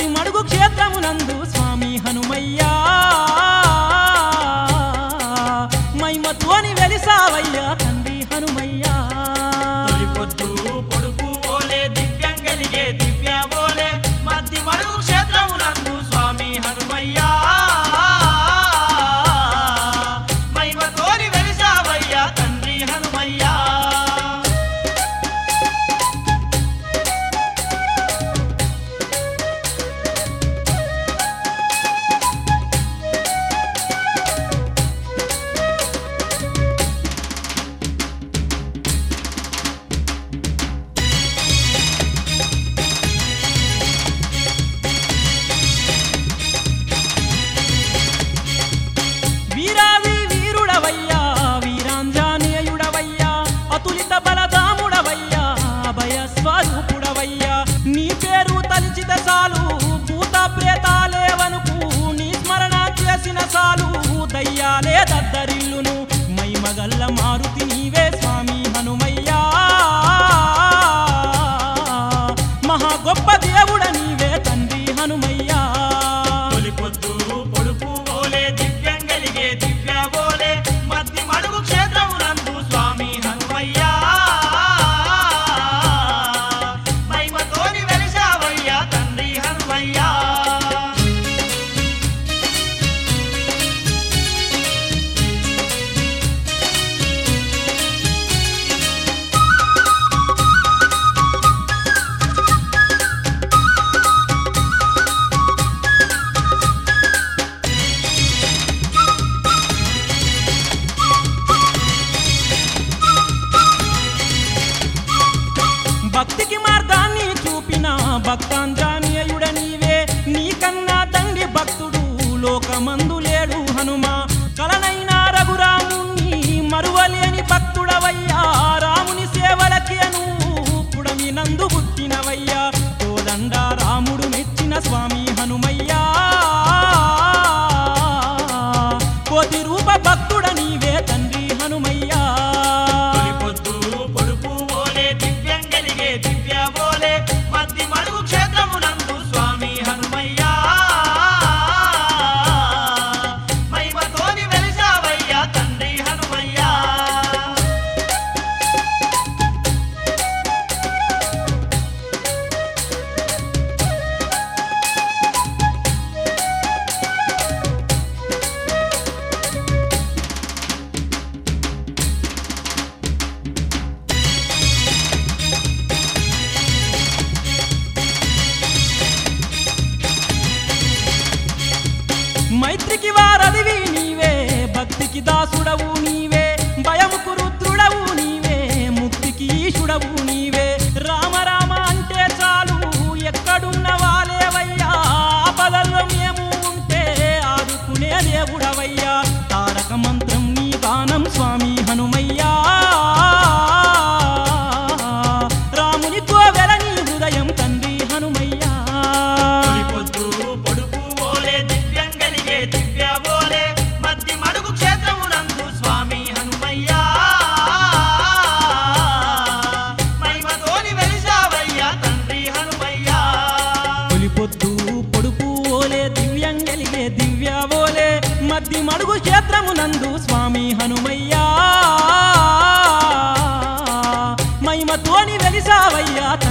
మడుగు క్షేత్రమునందు స్వామి హనుమయ్యా మహిమతోని వెలిసావయ్యా తండ్రి హనుమయ్యా తొలి పొద్దు పొడుపు ఓలే దివ్యం కలిగే దివ్య ఓలే మధ్య మడుగు క్షేత్రమునందు స్వామి హనుమయ్యా మహిమతోని వెలిసావయ్యా తండ్రి హనుమయ్యా వీరాది వీరుడవయ్యా వీరాంజనేయుడవయ్యా అతులిత బలదాముడవయ్యా అభయస్వరూపుడవయ్యా నీ పేరు తలిచిత సాలు భూత ప్రేతాలేవనుకు నీ స్మరణ చేసిన సాలు దయ్యాలే దద్దరిల్లును మైమగల్ల మారుతి నీవే స్వామి హనుమయ్యా మహా గొప్ప దేవుడ నీవే తండ్రి హనుమయ్యా తొలి పొద్దు పొడుపు ఓలే దివ్యం కలిగే దివ్య ఓలే మధ్య మడుగు క్షేత్రమునందు స్వామి హనుమయ్యా మహిమతోని వెలిసావయ్యా తండ్రి హనుమయ్యా భక్తికి మార్గాన్ని చూపిన భక్తాంజనేయుడ నీవే నీకన్నా తండ్రి భక్తుడు లోకమందు లేడు హనుమా కలనైనా రఘురాముని మరువలేని భక్తుడవయ్యా రాముని సేవలకే నువ్వు పుడమినందు పుట్టినవయ్యా కోదండ రాముడు మెచ్చిన స్వామి హనుమయ్యా కోటి రూప భక్తుడ నీవే తండ్రి హనుమయ్యా తొలి పొద్దు పొడుపు ఓలే దివ్యం కలిగే దివ్య ఓలే మధ్య మడుగు క్షేత్రమునందు స్వామి హనుమయ్యా మహిమతోని వెలిసావయ్యా తండ్రి హనుమయ్యా మైత్రికి వారధివి నీవే భక్తికి దాసుడవు నీవే భయముకు రుద్రుడవు నీవే ముక్తికి ఈశుడవు నీవే రామ రామ అంటే చాలు ఎక్కడున్న వాలేవయ్యా ఆపదల్లో మేము ఉంటే ఆదుకునే దేవుడవయ్యా తారక మంత్రం నీ గానం స్వామి హనుమయ్యా రాముని కోవెల నీ హృదయం తండ్రి హనుమయ్యా తొలి పొద్దు పొడుపు ఓలే దివ్యం కలిగే దివ్య ఓలే మధ్య మడుగు క్షేత్రమునందు స్వామి హనుమయ్యా మహిమతోని వెలిసావయ్యా తండ్రి హనుమయ్యా తొలి పొద్దు పొడుపు ఓలే దివ్యం గలిగే దివ్య ఓలే మధ్య మడుగు క్షేత్రమునందు స్వామి హనుమయ్యా మహిమతోని వెలిసావయ్యా